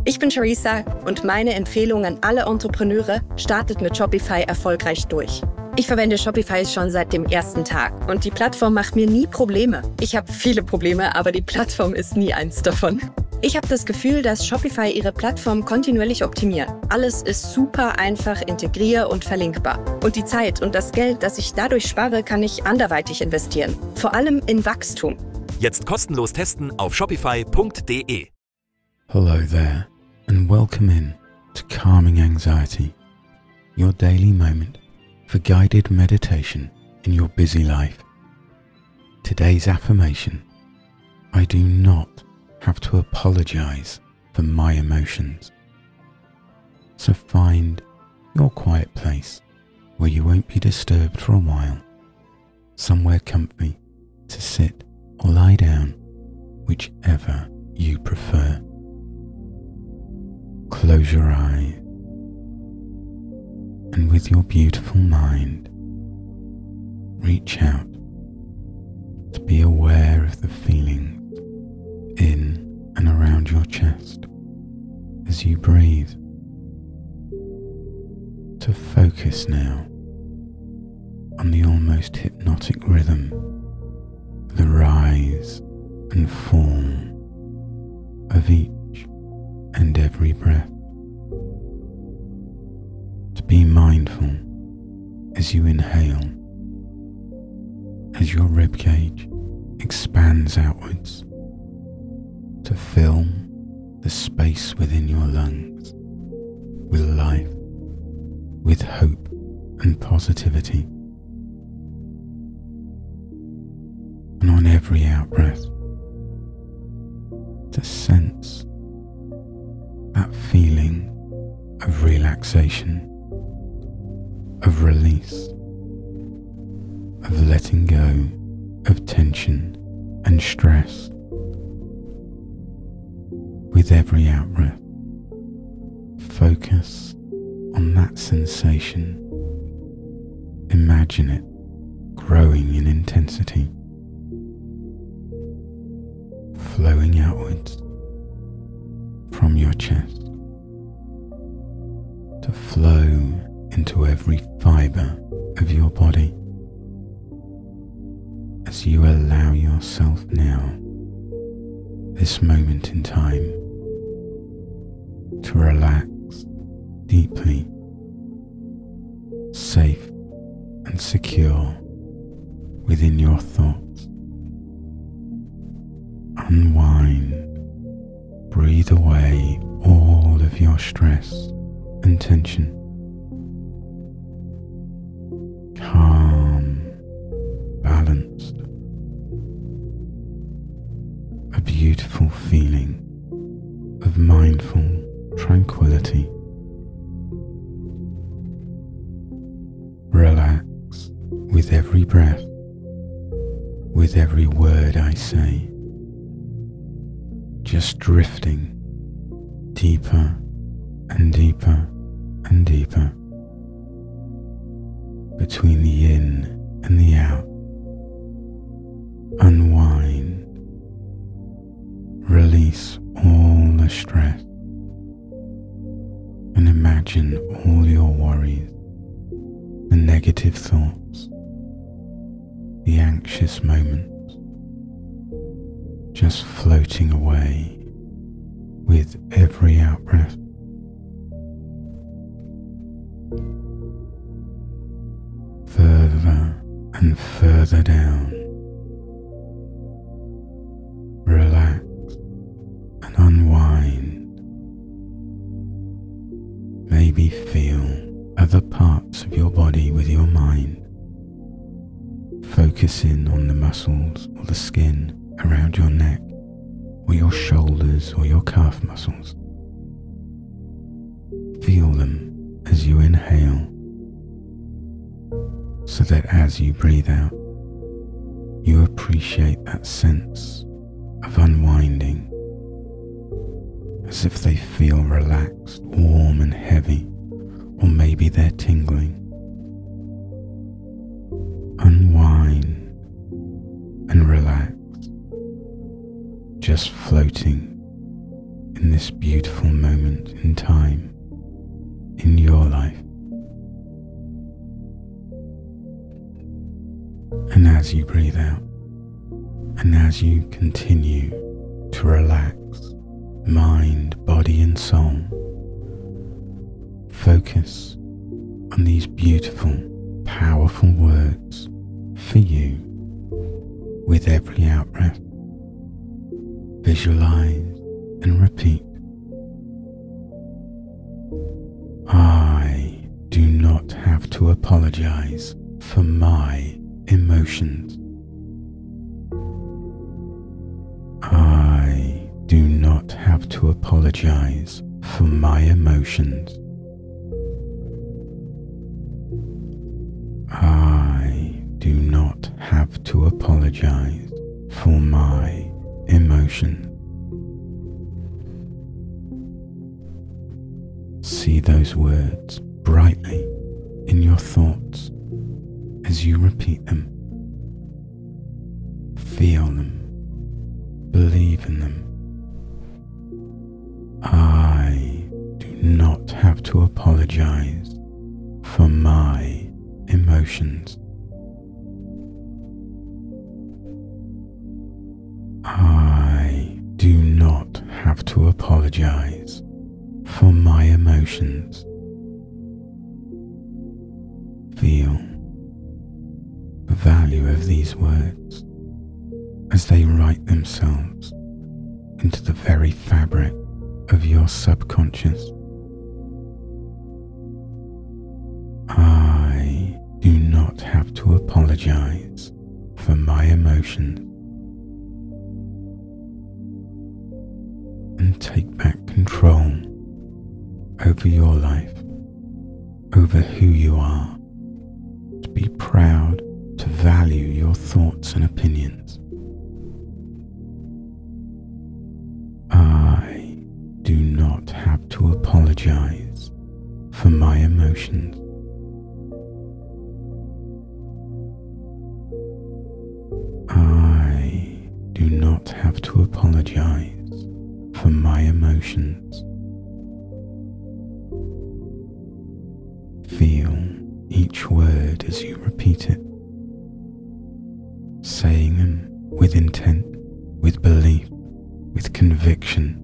Ich bin Charissa und meine Empfehlung an alle Entrepreneure: startet mit Shopify erfolgreich durch. Ich verwende Shopify schon seit dem ersten Tag und die Plattform macht mir nie Probleme. Ich habe viele Probleme, aber die Plattform ist nie eins davon. Ich habe das Gefühl, dass Shopify ihre Plattform kontinuierlich optimiert. Alles ist super einfach integrier- und verlinkbar. Und die Zeit und das Geld, das ich dadurch spare, kann ich anderweitig investieren. Vor allem in Wachstum. Jetzt kostenlos testen auf shopify.de. Hello there and welcome in to Calming Anxiety, your daily moment for guided meditation in your busy life. Today's affirmation: I do not have to apologize for my emotions. So find your quiet place where you won't be disturbed for a while, somewhere comfy to sit or lie down, whichever you prefer. Close your eyes and with your beautiful mind, reach out to be aware of the feelings in and around your chest as you breathe. To focus now on the almost hypnotic rhythm, the rise and fall of each and every breath. To be mindful as you inhale, as your ribcage expands outwards to fill the space within your lungs with life, with hope and positivity. And on every out-breath, to sense that feeling of relaxation, of release, of letting go of tension and stress. With every out-breath, focus on that sensation. Imagine it growing in intensity, flowing outwards from your chest to flow into every fibre of your body as you allow yourself now, this moment in time, to relax deeply, safe and secure within your thoughts. Unwind, breathe away all of your stress and tension. Calm, balanced, a beautiful feeling of mindful tranquility. Relax with every breath, with every word I say, just drifting deeper and deeper and deeper between the in and the out. Unwind, release all the stress, and imagine all your worries, the negative thoughts, the anxious moments, just floating away with every out-breath. Further and further down. Relax and unwind. Maybe feel other parts of your body with your mind. Focus in on the muscles or the skin around your neck, or your shoulders or your calf muscles. Feel them as you inhale, so that as you breathe out, you appreciate that sense of unwinding, as if they feel relaxed, warm and heavy, or maybe they're tingling. Unwind and relax, just floating in this beautiful moment in time in your life. And as you breathe out, and as you continue to relax mind, body and soul, focus on these beautiful, powerful words for you with every out-breath. Visualize and repeat. I do not have to apologize for my emotions. I do not have to apologize for my emotions. I do not have to apologize for my emotions. See those words brightly in your thoughts as you repeat them. Feel them. Believe in them. I do not have to apologize for my emotions. I do not have to apologize for my emotions. Feel the value of these words as they write themselves into the very fabric of your subconscious. I do not have to apologize for my emotions. And take back control over your life, over who you are, to be proud, to value your thoughts and opinions. I do not have to apologize for my emotions. I do not have to apologize for my emotions. Feel each word as you repeat it, saying them with intent, with belief, with conviction.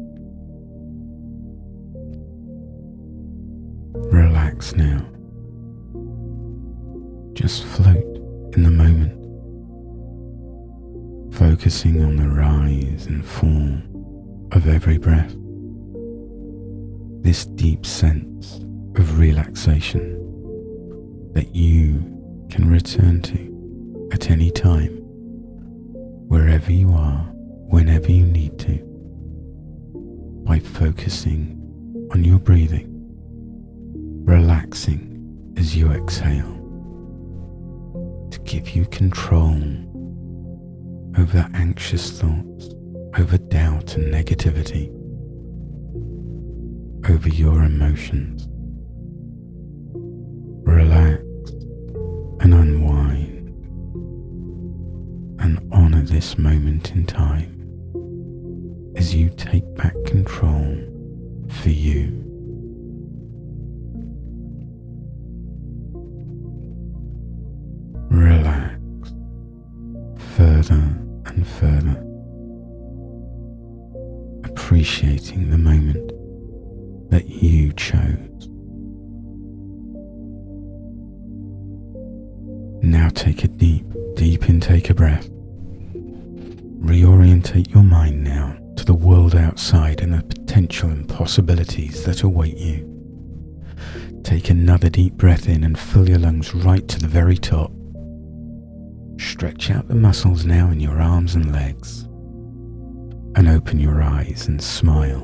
Relax now. Just float in the moment, focusing on the rise and fall of every breath. This deep sense of relaxation that you can return to at any time, wherever you are, whenever you need to, by focusing on your breathing, relaxing as you exhale, to give you control over anxious thoughts, over doubt and negativity, over your emotions. Relax and unwind and honor this moment in time as you take back control for you. Relax further and further, appreciating the moment that you chose. Now take a deep intake of breath. Reorientate your mind now to the world outside and the potential and possibilities that await you. Take another deep breath in and fill your lungs right to the very top. Stretch out the muscles now in your arms and legs, and open your eyes and smile.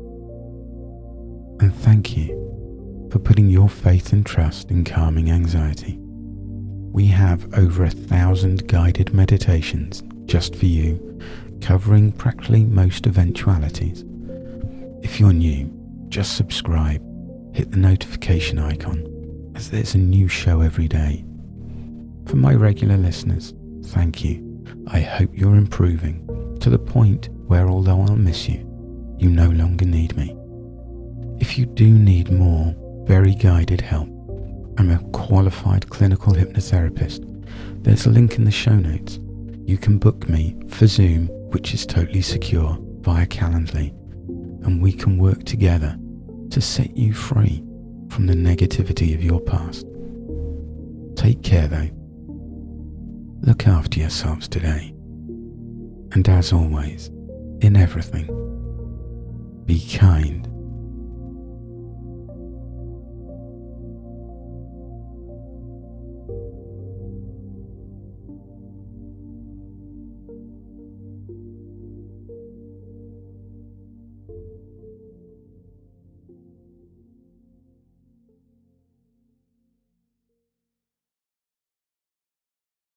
And thank you for putting your faith and trust in calming anxiety. We have over 1,000 guided meditations just for you, covering practically most eventualities. If you're new, just subscribe, hit the notification icon, as there's a new show every day. For my regular listeners, thank you. I hope you're improving to the point where, although I'll miss you, you no longer need me. If you do need more very guided help, I'm a qualified clinical hypnotherapist. There's a link in the show notes. You can book me for Zoom, which is totally secure, via Calendly, and we can work together to set you free from the negativity of your past. Take care though. Look after yourselves today. And as always, in everything, be kind